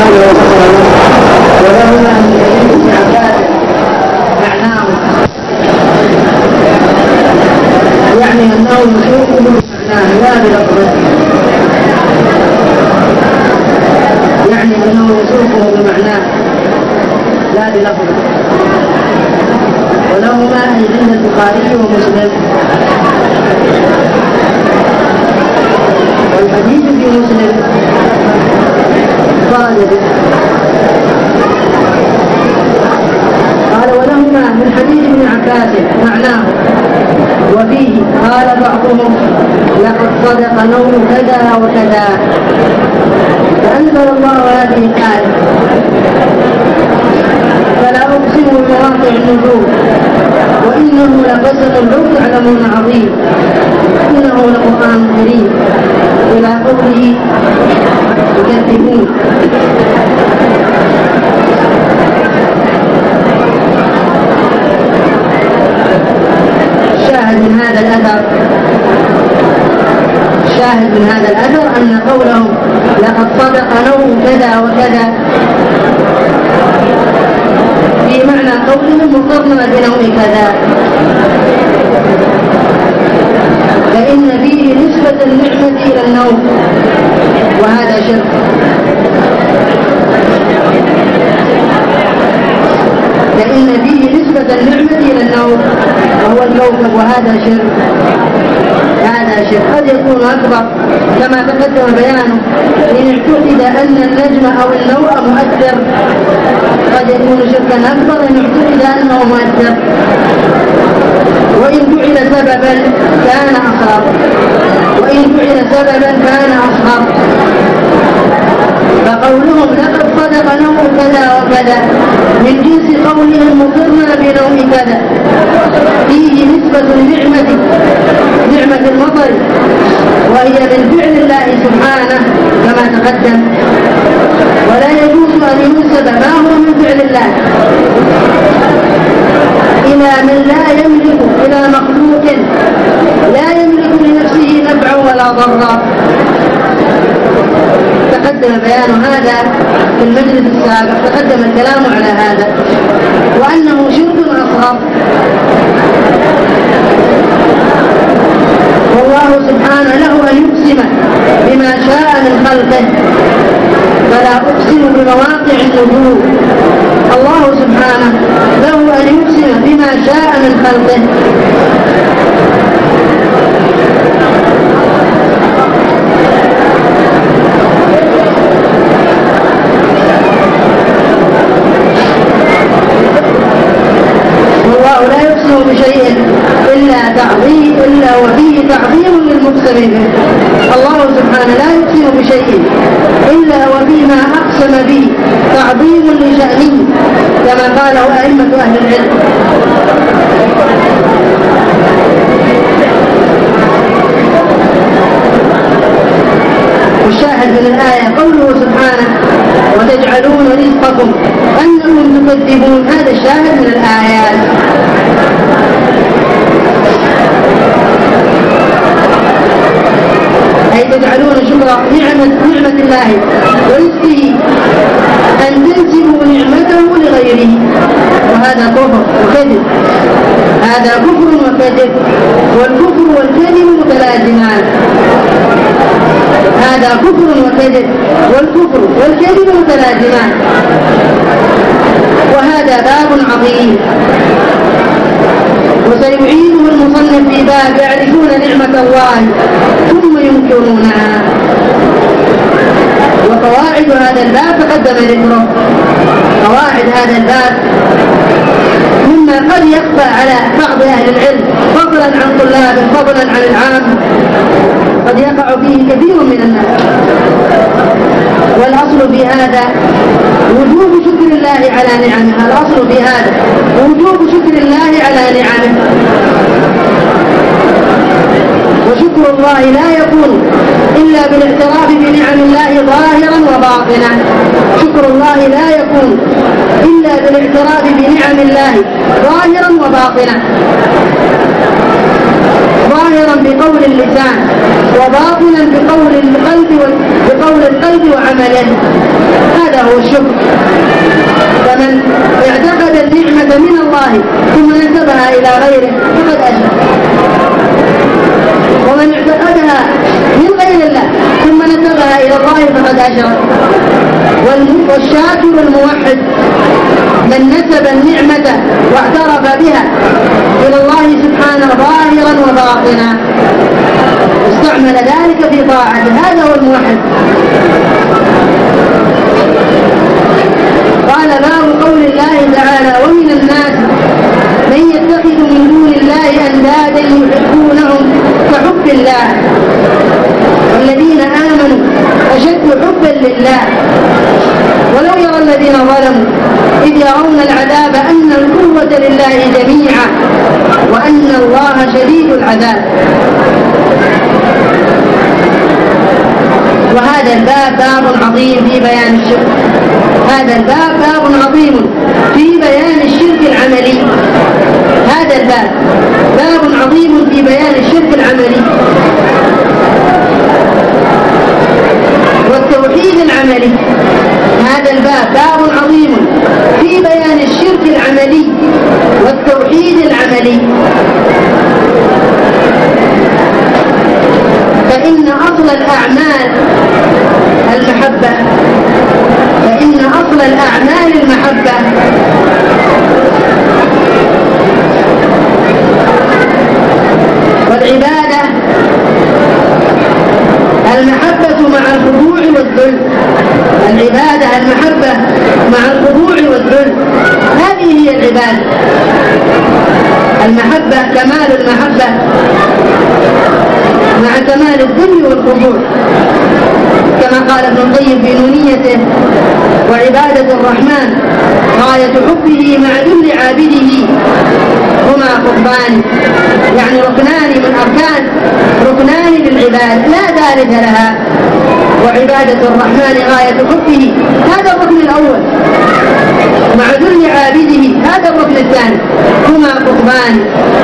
عليه وسلم ولهما من حديث ابن عباس معناه يعني أنه يشوفه بمعناه لا بلفظه، يعني أنه يشوفه بمعناه لا بلفظه. ولهما أي عند البخاري ومسلم. والحديث في مسلم خرج به. قال ولهما من حديث ابن عباس معناه وفيه قال بعضهم لقد صدق نوم كذا وكذا، فأنزل الله هذه الآية فلا أقسم بمواقع النجوم وإنه لقسم لو تعلمون عظيم إنه لقرآن كريم إلى قوله يكذبون. الشاهد من هذا الأثر أن قولهم لقد صدق نوم كذا وكذا في معنى قولهم مقرنا بنوم كذا، فإن فيه نسبة النعمة إلى النوم وهذا شرك. فإن فيه نسبة النعمة إلى النوم وهو الكوكب وهذا شرك. هذا شرك قد يكون أكبر كما تقدم بيانه إن اعتقد أن النجم أو النوء مؤثر، قد يكون شركا أكبر إن اعتقد أنه مؤثر، وإن جعل سببا كان أصغر، فقولهم لقد صدق نوم كذا وكذا من جنس قولهم مقرنا بنوم كذا فيه نسبة نعمة المطر وهي من فعل الله سبحانه كما تقدم، ولا يجوز أن ينسب ما هو من فعل الله إلى من لا يملك، إلى مخلوق لا يملك لنفسه نفعا ولا ضرا. تقدم بيان هذا في المجلس السابق، تقدم الكلام على هذا وأنه شرك أصغر. والله سبحانه له أن يقسم بما شاء من خلقه، فلا أقسم بمواقع النجوم. الله سبحانه له أن يقسم بما شاء من خلقه. والله لا يقسم بشيء إلا وفيه تعظيم للمقسم به. الله سبحانه لا يقسم بشيء إلا وفيما أقسم به تعظيم لشأنه كما قاله أئمة أهل العلم. والشاهد من الآية قوله سبحانه وتجعلون رزقكم أنكم تكذبون، هذا الشاهد من الآيات. أي تجعلون شكر نعمة الله ورزقه أن تنسبوا نعمته لغيره، وهذا كفر وكذب. هذا كفر وكذب، والكفر والكذب متلازمان. هذا كفر وكذب، والكفر والكذب متلازمان، وهذا باب عظيم وسيعيده المصنف في باب يعرفون نعمة الله ثم ينكرونها. وقواعد هذا الباب تقدم ذكره. قواعد هذا الباب مما قد يخفى على بعض أهل العلم فضلا عن طلابه فضلا عن العام، قد يقع فيه كثير من الناس. والأصل في هذا وجوب شكر الله على نعمه. الأصل في هذا وجوب شكر الله على نعمه، وشكر الله لا يكون إلا بالاعتراف بنعم الله ظاهرا وباطنا. شكر الله لا يكون إلا بالاعتراف بنعم الله ظاهرا وباطنا، ظاهرا بقول اللسان وباطنا بقول القلب وعمله. هذا هو الشكر. فمن اعتقد النعمة من الله ثم نسبها إلى غيره فقد أشرك، ومن اعتقدها من غير الله ثم نسبها إلى الله فقد أشرك. والشاكر الموحد من نسب النعمة واعترف بها إلى الله سبحانه ظاهرا وباطنا استعمل ذلك في طاعته، هذا هو الموحد. قال باب قول الله تعالى ومن الناس من يتخذ من دون الله أندادا يحبونهم كحب الله والذين آمنوا أشد حبا لله ولو يرى الذين ظلموا إذ يرون العذاب أن القوة لله جميعا وأن الله شديد العذاب. وهذا الباب باب عظيم في بيان الشرك، هذا الباب باب عظيم في بيان الشرك العملي، هذا الباب باب عظيم في بيان الشرك العملي والتوحيد العملي. هذا الباب باب عظيم في بيان الشرك العملي والتوحيد العملي. فإن أصل الأعمال المحبة، فإن أصل الأعمال المحبة، والعبادة المحبة مع الخضوع والذل، العبادة المحبة مع الخضوع والذل، هذه هي العبادة. المحبة كمال المحبة مع كمال الذل والخضوع، كما قال ابن القيم في نونيته وعبادة الرحمن غاية حبه مع ذل عابده هما قطبان، يعني ركنان من أركان، ركنان للعبادة لا ثالث لها. وعبادة الرحمن غاية حبه هذا الركن الأول مع ذل عابده هذا الركن الثاني، هما قطبان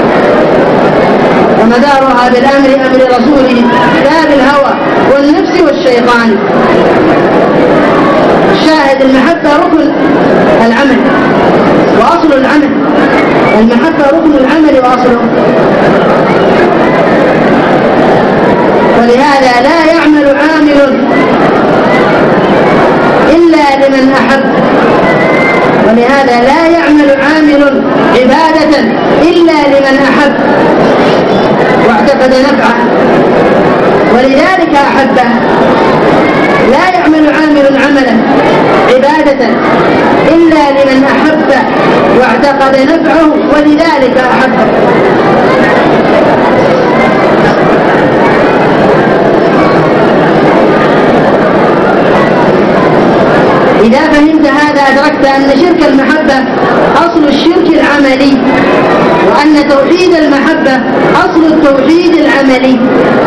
ومدارها بالأمر أمر رسوله لا بالهوى والنفس والشيطان. الشاهد المحبة ركن العمل وأصل العمل، المحبة ركن العمل وأصله. ولهذا لا يعمل عامل إلا لمن أحب، ولهذا لا يعمل عامل عبادة إلا لمن أحب واعتقد نفعه ولذلك أحبه. لا يعمل عامل عملا عبادة إلا لمن أحبه واعتقد نفعه ولذلك أحبه. إذا فهمت هذا أدركت أن شرك المحبة أصل الشرك العملي، وأن توحيد المحبة أصل التوحيد العملي.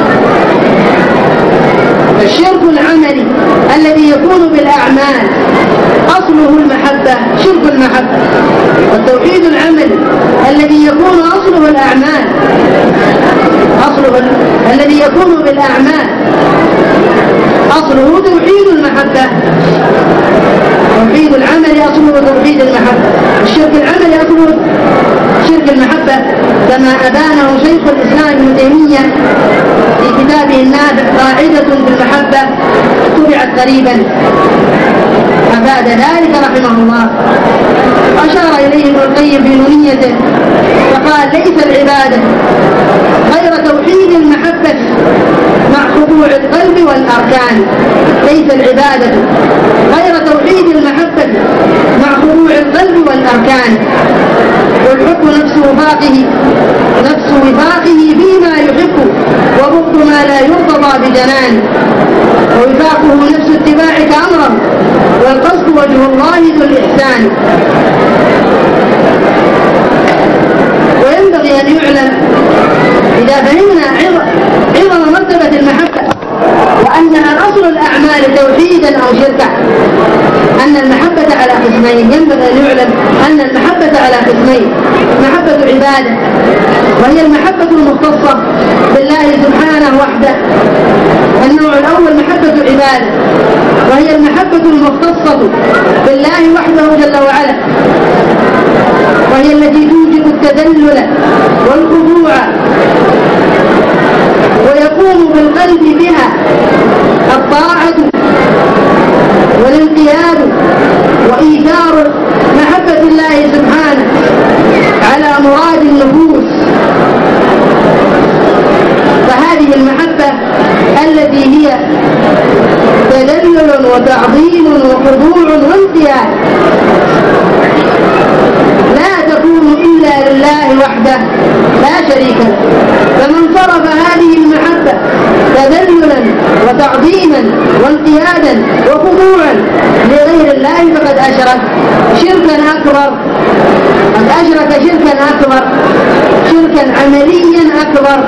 فالشرك العملي الذي يكون بالأعمال أصله المحبة شرك المحبة، والتوحيد العملي الذي يكون أصله الأعمال، أصله الذي يكون بالأعمال أصله توحيد المحبة. توحيد العمل أصله توحيد المحبة، الشرك العملي أصله شرك المحبة، كما أبانه شيخ الإسلام ابن تيمية في كتابه النافع قاعدة في المحبة تبعت قريبا أفاد ذلك رحمه الله. أشار إليه ابن القيم في نونيته فقال ليس العبادة غير توحيد المحبة مع خضوع القلب والأركان، ليس العبادة غير توحيد المحبة مع خضوع القلب والأركان. والحب نفس وفاقه فيما يحب وبغض ما لا يرتضى بجنان، ووفاقه نفس اتباعك أمره والقصد وجه الله ذو الإحسان. وينبغي أن يعلم إذا فهمنا عظم مرتبة المحبة وأنها أصل الأعمال توحيدا أو شركا أن المحبة على قسمين. ينبغي أن يعلم أن المحبة على قسمين: محبة عبادة وهي المحبة المختصة بالله سبحانه وحده، النوع الأول محبة عبادة وهي المحبة المختصة الخاصة بالله وحده جل وعلا، وهي التي توجب التذلل والخضوع ويقوم بالقلب بها الطاعة والانقياد وإيثار محبة الله سبحانه على مراد النفوس. فهذه المحبة التي هي تذلل وتعظيم وخضوع وانقياد لا تكون إلا لله وحده لا شريك له. فمن صرف هذه المحبة تذللا وتعظيما وانقيادا وخضوعا لغير الله فقد أشرك شركا أكبر، قد أشرك شركا أكبر، شركا عمليا أكبر.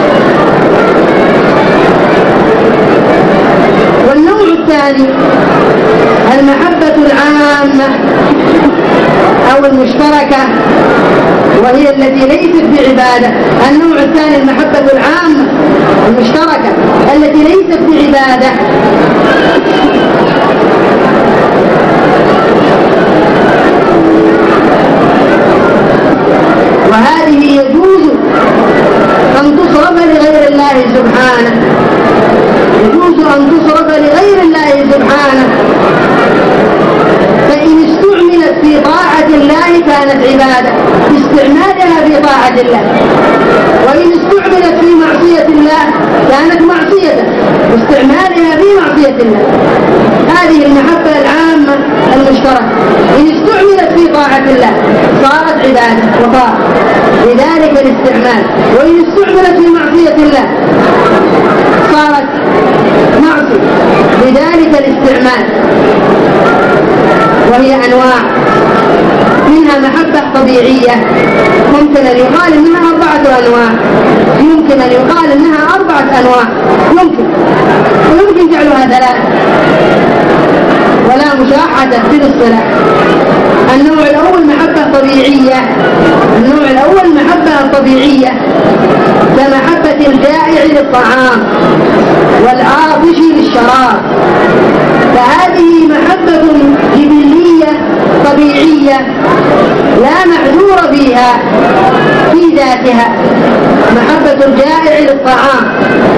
والنوع الثاني المحبة العامة أو المشتركة، وهي التي ليست بعبادة. النوع الثاني المحبة العامة المشتركة التي ليست بعبادة، وهذه يجوز أن تصرف لغير الله سبحانه، يجوز أن تصرف لغير الله سبحانه، فإن استعملت في طاعة الله كانت عبادة باستعمالها في طاعة الله، وإن استعملت في معصية الله كانت معصية باستعمالها في معصية الله. هذه المحبة العامة المشتركة إن استعملت في طاعة الله صارت عبادة وطاعة بذلك الاستعمال، وإن استعملت في معصية الله صارت معصية بذلك الاستعمال. وهي أنواع، منها محبة طبيعية ممكن أن يقال إنها 4 أنواع، يمكن أن يقال إنها 4 أنواع، ويمكن جعلها 3 ولا مشاحة في الاصطلاح. النوع الأول محبة طبيعية، النوع الأول محبة طبيعية كمحبة الجائع للطعام والعاطش للشراب، فهذه محبة جبلية طبيعية لا معذور فيها في ذاتها. محبة الجائع للطعام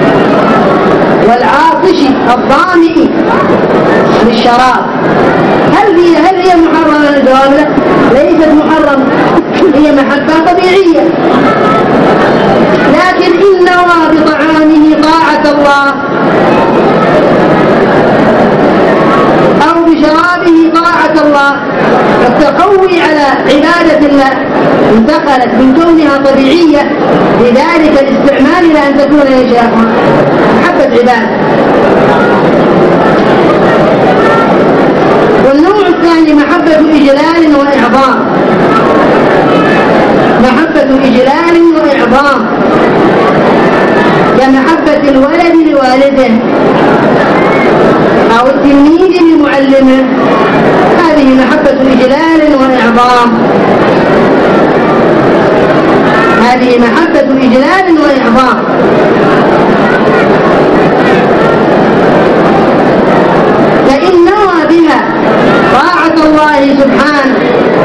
والعاطش الظامئ للشراب، هل هي محرمة؟ الجواب لا، ليست محرمة، هي محبة طبيعية، لكن إن نوى بطعامه طاعة الله أو بشرابه طاعة الله والتقوي على عبادة الله انتقلت من كونها طبيعية بذلك الاستعمال إلى أن تكون محبة عبادة. والنوع الثاني محبة إجلال وإعظام، محبة إجلال وإعظام كمحبة الولد لوالده أو التلميذ لمعلمه، هذه محبة إجلال وإعظام، هذه محبة إجلال وإعظام. فإن نوى بها طاعة الله سبحانه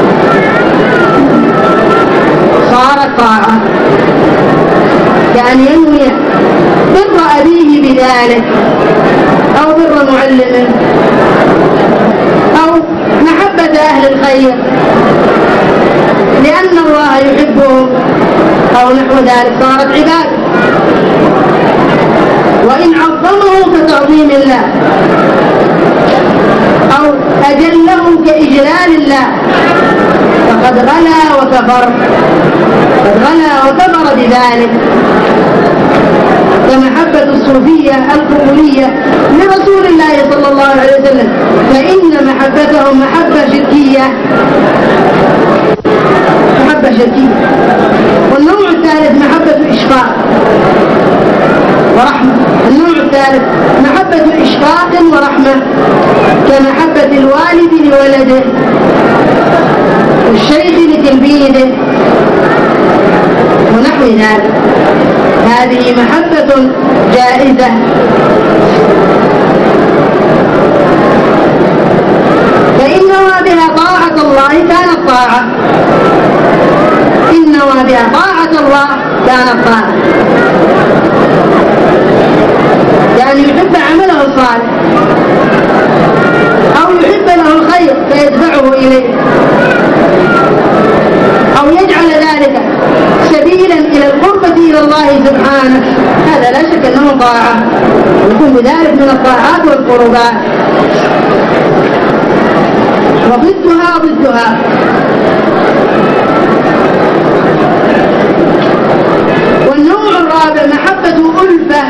صارت طاعة، كأن ينوي بر أبيه بذلك أو بر معلمه أو محبة أهل الخير لأن الله يحبهم أو نحو ذلك صارت عبادة. وإن عظمه كتعظيم الله أو أجله كإجلال الله فقد غلا وكفر، قد غلا وكفر بذلك. كمحبة الصوفية القبولية لرسول الله صلى الله عليه وسلم، فإن محبتهم محبة شركية، محبة شركية. والنوع الثالث محبة إشفاق ورحمة، النوع الثالث محبة إشفاق ورحمة كمحبة الوالد لولده والشيخ لتلميذه ونحو ذلك، هذه محبة جائزة. بها طاعة الله كانت طاعة، يعني يحب عمله الصالح أو يحب له الخير فيدفعه إليه، أو يجعل ذلك سبيلا إلى القربة إلى الله سبحانه، هذا لا شك أنه طاعة، ويكون بذلك من الطاعات والقربات. وضدها والنوع الرابع محبة ألفة.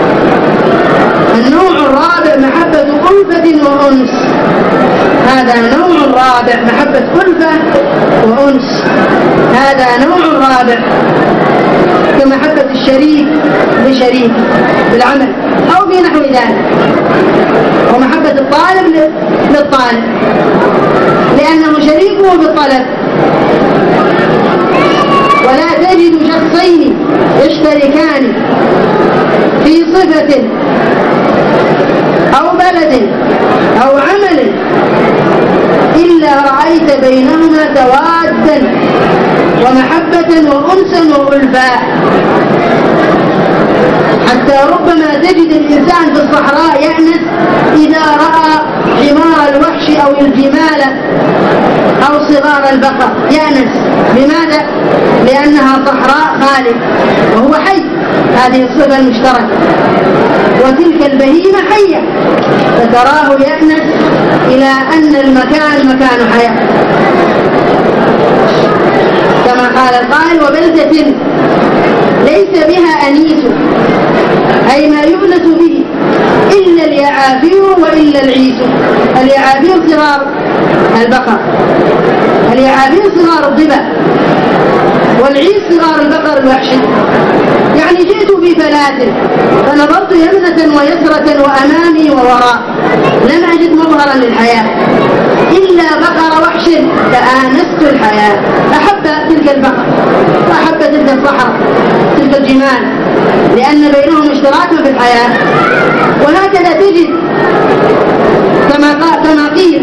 النوع الرابع محبة ألفة وأنس، هذا نوع رابع، محبة ألفة وأنس، هذا نوع رابع، كمحبة الشريك لشريك بالعمل أو في نحو ذلك، ومحبة الطالب للطالب لأنه شريكه بالطلب. ولا تجد شخصين يشتركان في صفة أو بلد أو عمل إلا رأيت بينهما توادا ومحبة وأنسا وألفاء، حتى ربما تجد الإنسان في الصحراء يأنس إذا رأى حمار الوحش أو الجمال أو صغار البقر يأنس. لماذا؟ لأنها صحراء خالية وهو حي، هذه الصفة المشتركة، وتلك البهيمة حية فتراه يأنس إلى أن المكان مكان حياة، كما قال القائل: وبلدة ليس بها أنيس، أي ما يؤنس به إلا اليعافير وإلا العيس. اليعافير صغار البقر، اليعافير صغار الضبع، والعيس صغار البقر الوحشي. يعني جئت في فلاة فنظرت يمنة ويسرة وأمامي ووراء، لم أجد مظهرا للحياة إلا بقر وحش فآنست الحياة، أحب تلك البقر وأحب تلك الصحراء تلك الجمال، لأن بينهم اشتراكا في الحياة. وهكذا تجد كما قيل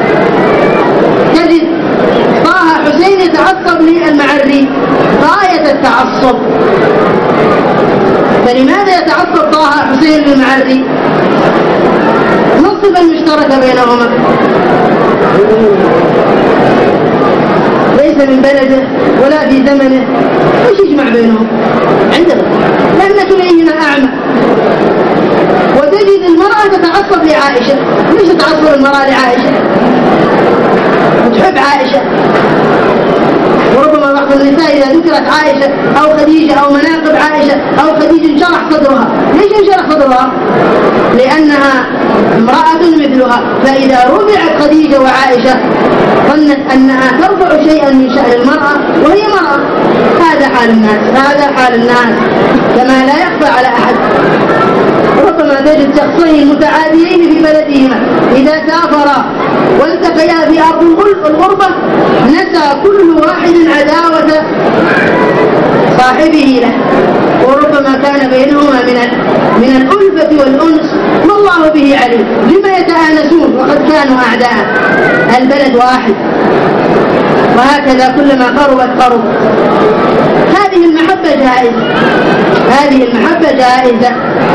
تجد طه حسين يتعصب للمعري غاية التعصب. فلماذا يتعصب طه حسين للمعري؟ الصفة المشتركة بينهما، ليس من بلده ولا في زمنه، وش يجمع بينهم عندنا؟ لأن كليهما أعمى. وتجد المرأة تتعصب لعائشة. ليش تتعصب المرأة لعائشة؟ تحب عائشة، وربما بعض النساء إذا ذكرت عائشة أو خديجة أو مناقب عائشة أو خديجة انشرح صدرها. ليش انشرح صدرها؟ لأنها امرأة مثلها، فإذا رفعت خديجة وعائشة ظنت أنها ترفع شيئا من شأن المرأة وهي مرأة. هذا حال الناس، هذا حال الناس كما لا يخفى على أحد. ربما تجد شخصين متعاديين في بلدهما إذا سافرا والتقيا في أرض الغربة نسى كل واحد عداوة صاحبه له، وربما كان بينهما من الألفة والأنس ما الله به عليم. لما يتآنسون وقد كانوا أعداء؟ البلد واحد. وهكذا كلما قربت قرب. هذه المحبة جائزة، هذه المحبة جائزة،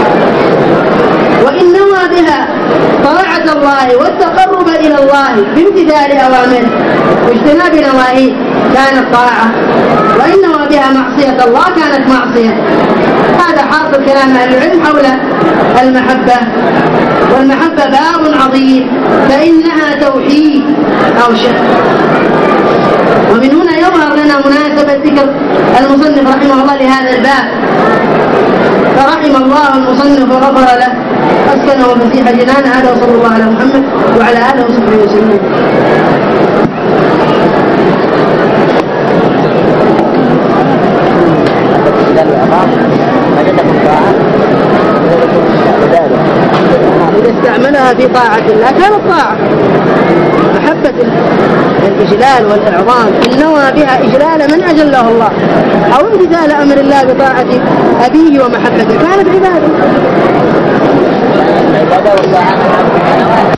وإن نوى بها طاعة الله والتقرب إلى الله بامتثال أوامره واجتناب نواهيه كانت طاعة، وإن نوى بها معصية الله كانت معصية. هذا حاصل كلام أهل العلم حول المحبة. والمحبة باب عظيم فإنها توحيد أو شرك. ومن هنا يظهر لنا مناسبة ذكر المصنف رحمه الله لهذا الباب، فرحم الله المصنف وغفر له أسكنه فسيح جنان. هذا وصلى الله على محمد وعلى آله وصحبه وسلم. إذا استعملها في طاعة الله كانت طاعة. محبة الإجلال والإعظام إن نوى بها إجلال من أجله الله أو امتثال أمر الله بطاعة أبيه ومحبته كانت عبادة.